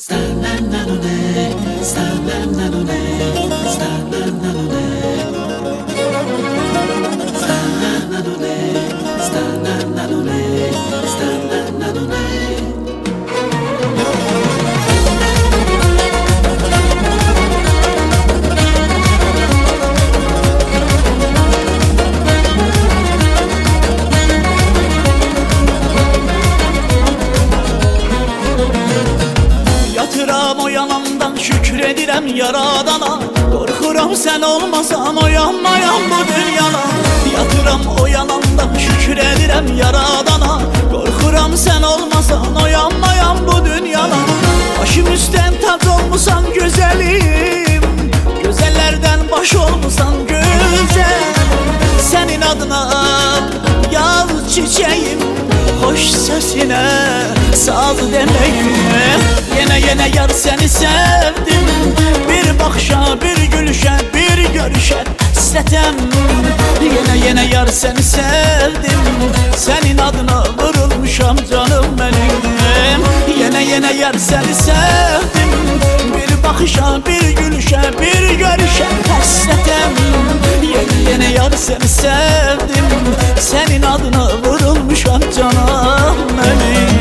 Yatıram o yanamdan şükredirem yaradana. Korkuram sen olmasan oyanmayam bu dünyana. Yatıram o yanamdan şükredirem yaradana. Korkuram sen olmasan oyanmayam bu dünyana. Başım üstten tac olmusan güzelim, güzellerden baş olmusan güzel. Senin adına yaz çiçeğim, hoş sesine saz demeyim. Yine yar seni sevdim, bir bakışa, bir gülüşe, bir görüşe hasretem. Yine yar seni sevdim, senin adına vurulmuşam canım benim. Yine yar seni sevdim, bir bakışa, bir gülüşe, bir görüşe hasretem. Yine yar seni sevdim, senin adına vurulmuşam canım benim.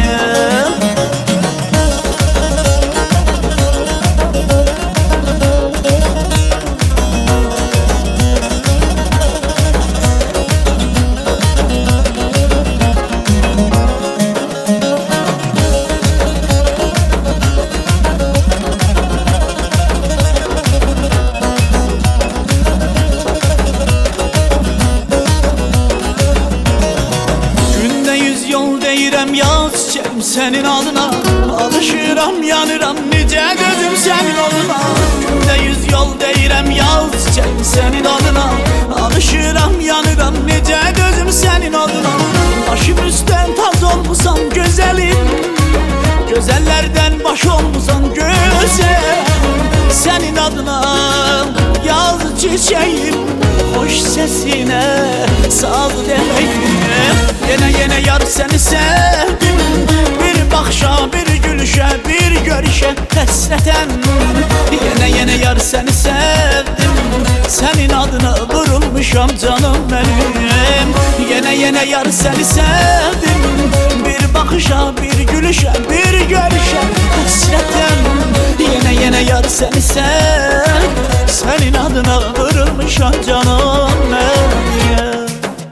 Deyirəm yaz çiçeğim senin adına, alışıram yanıram nice gözüm senin adına. Günde 100 yol deyirəm yaz çiçeğim senin adına, alışıram yanıram nice gözüm senin adına. Başım üstten taz olmusan güzelim, güzellerden baş olmusan güzel. Senin adına yaz çiçeğim, hoş sesine saz demeyim. Yine yar seni sevdim, bir bakışa, bir gülüşe, bir görüşe hasretem. Yine yar seni sevdim, senin adına vurulmuşam canım benim. Yine yar seni sevdim, bir bakışa, bir gülüşe, bir görüşe hasretem. Yine yar seni sevdim, senin adına vurulmuşam canım benim.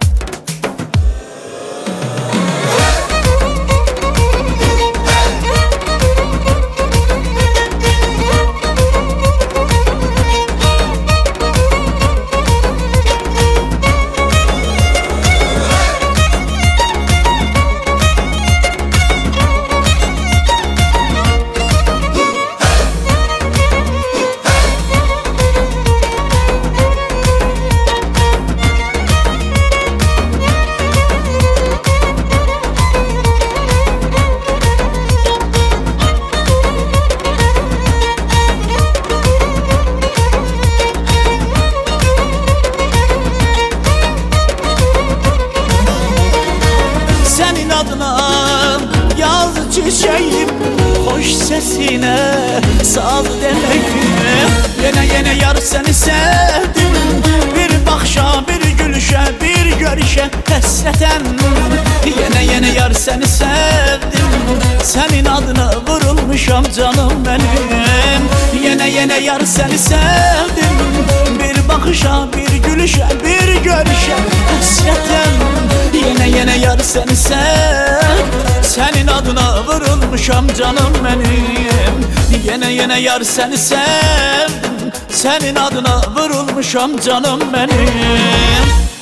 Yaz çiçeğim, hoş sesine saz demeyim. Yine yar seni sevdim, bir bakışa, bir gülüşe, bir görüşe hasretem. Yine yar seni sevdim, senin adına vurulmuşam canım benim. Yine yar seni sevdim, bir bakışa, bir gülüşe, bir görüşe hasretem. Yine yar seni sevdim, senin adına vurulmuşam canım benim. Yine yar seni sevdim, senin adına vurulmuşam canım benim.